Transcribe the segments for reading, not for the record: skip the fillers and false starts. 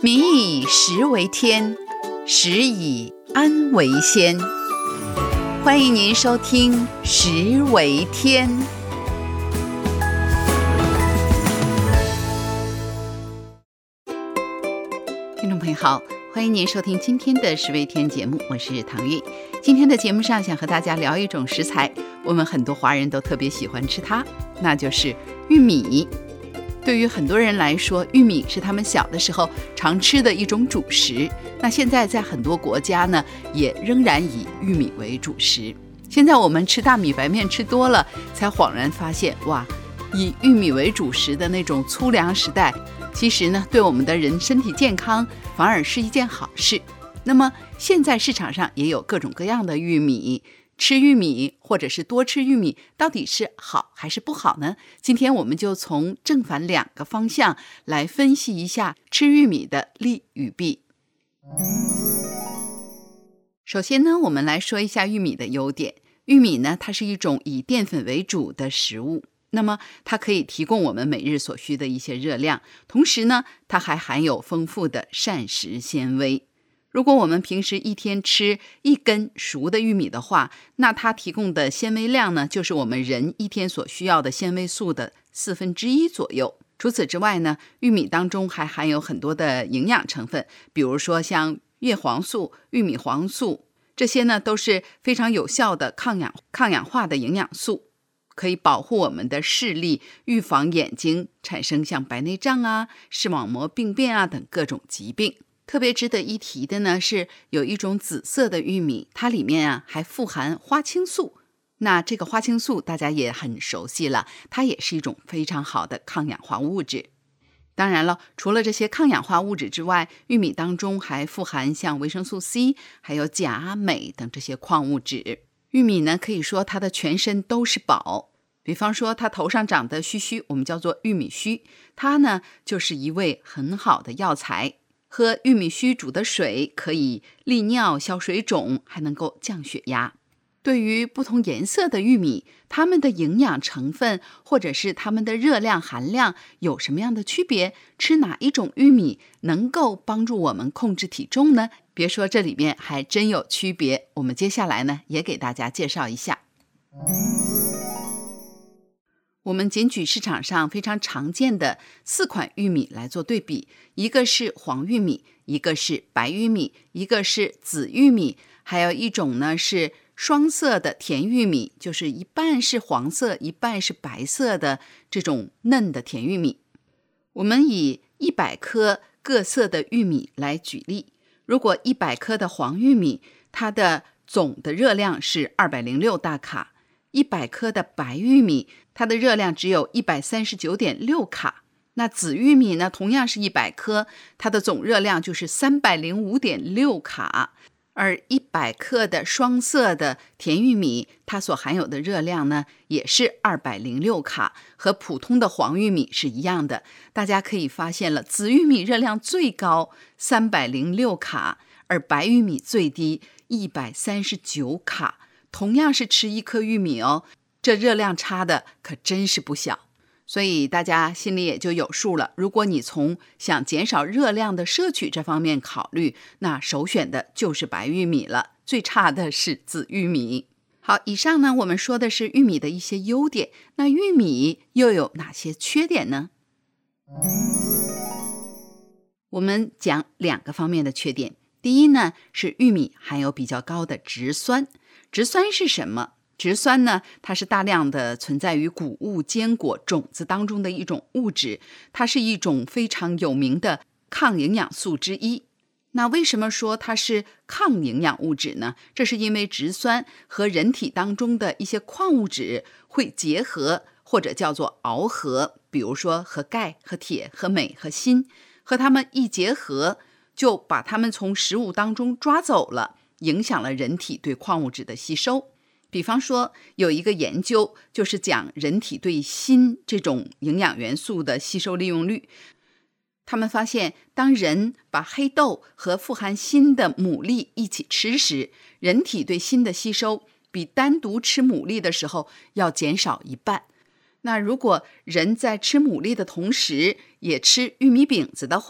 民以食为天，食以安为先。欢迎您收听食为天。听众朋友好，欢迎您收听今天的食为天节目，我是唐韵。今天的节目上想和大家聊一种食材，我们很多华人都特别喜欢吃它，那就是玉米。对于很多人来说，玉米是他们小的时候常吃的一种主食。那现在在很多国家呢，也仍然以玉米为主食。现在我们吃大米白面吃多了，才恍然发现，哇，以玉米为主食的那种粗粮时代，其实呢，对我们的人身体健康反而是一件好事。那么现在市场上也有各种各样的玉米，吃玉米或者是多吃玉米到底是好还是不好呢？今天我们就从正反两个方向来分析一下吃玉米的利与弊。首先呢，我们来说一下玉米的优点。玉米呢，它是一种以淀粉为主的食物，那么它可以提供我们每日所需的一些热量，同时呢，它还含有丰富的膳食纤维。如果我们平时一天吃1根熟的玉米的话，那它提供的纤维量呢，就是我们人一天所需要的纤维素的1/4左右。除此之外呢，玉米当中还含有很多的营养成分，比如说像叶黄素、玉米黄素，这些呢都是非常有效的抗氧化的营养素，可以保护我们的视力，预防眼睛产生像白内障啊、视网膜病变啊等各种疾病。特别值得一提的呢，是有一种紫色的玉米，它里面还富含花青素。那这个花青素大家也很熟悉了，它也是一种非常好的抗氧化物质。当然了，除了这些抗氧化物质之外，玉米当中还富含像维生素 C， 还有钾、镁等这些矿物质。玉米呢，可以说它的全身都是宝。比方说它头上长的须须，我们叫做玉米须，它呢就是一味很好的药材。喝玉米须煮的水可以利尿、消水肿，还能够降血压。对于不同颜色的玉米，它们的营养成分或者是它们的热量含量有什么样的区别？吃哪一种玉米能够帮助我们控制体重呢？别说这里面还真有区别，我们接下来呢也给大家介绍一下。我们仅举市场上非常常见的4款玉米来做对比，一个是黄玉米，一个是白玉米，一个是紫玉米，还有一种呢是双色的甜玉米，就是一半是黄色，一半是白色的这种嫩的甜玉米。我们以100颗各色的玉米来举例，如果100颗的黄玉米，它的总的热量是206大卡，100颗的白玉米，它的热量只有139.6卡。那紫玉米呢，同样是100颗，它的总热量就是305.6卡。而100克的双色的甜玉米，它所含有的热量呢，也是206卡，和普通的黄玉米是一样的。大家可以发现了，紫玉米热量最高306卡，而白玉米最低139卡。同样是吃1颗玉米哦，这热量差的可真是不小。所以大家心里也就有数了，如果你从想减少热量的摄取这方面考虑，那首选的就是白玉米了，最差的是紫玉米。好，以上呢我们说的是玉米的一些优点，那玉米又有哪些缺点呢？我们讲2个方面的缺点。第一呢，是玉米含有比较高的植酸。植酸是什么？植酸呢，它是大量的存在于谷物、坚果、种子当中的一种物质，它是一种非常有名的抗营养素之一。那为什么说它是抗营养物质呢？这是因为植酸和人体当中的一些矿物质会结合，或者叫做螯合，比如说和钙、和铁、和镁、和锌，和它们一结合，就把它们从食物当中抓走了，影响了人体对矿物质的吸收。比方说有一个研究就是讲人体对锌这种营养元素的吸收利用率，他们发现当人把黑豆和富含锌的牡蛎一起吃时，人体对锌的吸收比单独吃牡蛎的时候要减少1半。那如果人在吃牡蛎的同时也吃玉米饼子的话，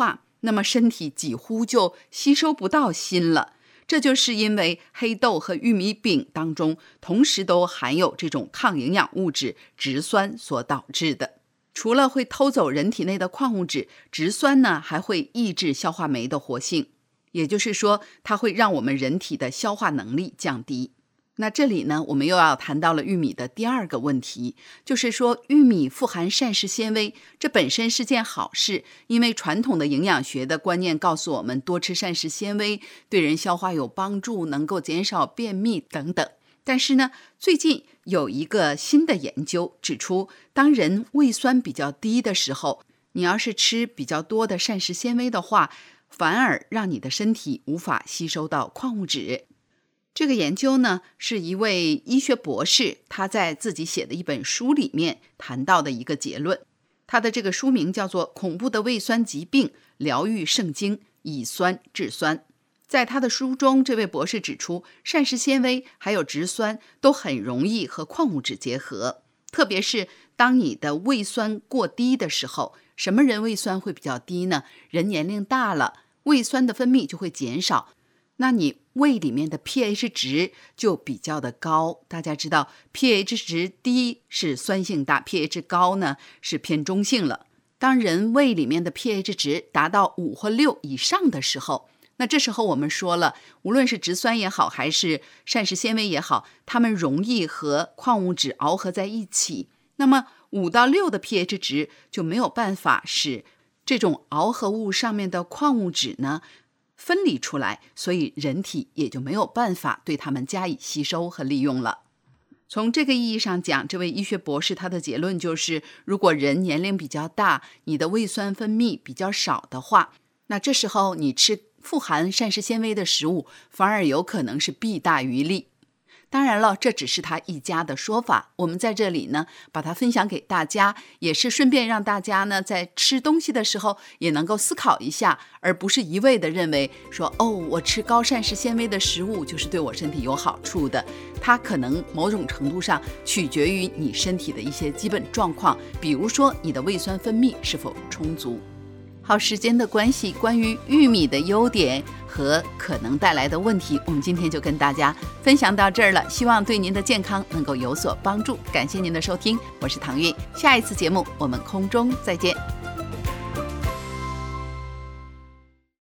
那么身体几乎就吸收不到锌了。这就是因为黑豆和玉米饼当中同时都含有这种抗营养物质植酸所导致的。除了会偷走人体内的矿物质，植酸呢还会抑制消化酶的活性，也就是说它会让我们人体的消化能力降低。那这里呢，我们又要谈到了玉米的第二个问题，就是说玉米富含膳食纤维，这本身是件好事，因为传统的营养学的观念告诉我们，多吃膳食纤维对人消化有帮助，能够减少便秘等等。但是呢，最近有一个新的研究指出，当人胃酸比较低的时候，你要是吃比较多的膳食纤维的话，反而让你的身体无法吸收到矿物质。这个研究呢，是一位医学博士他在自己写的一本书里面谈到的一个结论。他的这个书名叫做《恐怖的胃酸疾病疗愈圣经：以酸治酸》。在他的书中，这位博士指出，膳食纤维还有植酸都很容易和矿物质结合，特别是当你的胃酸过低的时候。什么人胃酸会比较低呢？人年龄大了，胃酸的分泌就会减少，那你胃里面的 pH 值就比较的高。大家知道 pH 值低是酸性大， pH 高呢是偏中性了。当人胃里面的 pH 值达到5或6以上的时候，那这时候我们说了，无论是植酸也好，还是膳食纤维也好，它们容易和矿物质螯合在一起。那么5到6的 pH 值就没有办法使这种螯合物上面的矿物质呢分离出来，所以人体也就没有办法对它们加以吸收和利用了。从这个意义上讲，这位医学博士他的结论就是，如果人年龄比较大，你的胃酸分泌比较少的话，那这时候你吃富含膳食纤维的食物反而有可能是弊大于利。当然了，这只是他一家的说法，我们在这里呢把它分享给大家，也是顺便让大家呢在吃东西的时候也能够思考一下，而不是一味的认为说我吃高膳食纤维的食物就是对我身体有好处的。它可能某种程度上取决于你身体的一些基本状况，比如说你的胃酸分泌是否充足。好，时间的关系，关于玉米的优点和可能带来的问题，我们今天就跟大家分享到这儿了，希望对您的健康能够有所帮助。感谢您的收听，我是唐韵，下一次节目我们空中再见。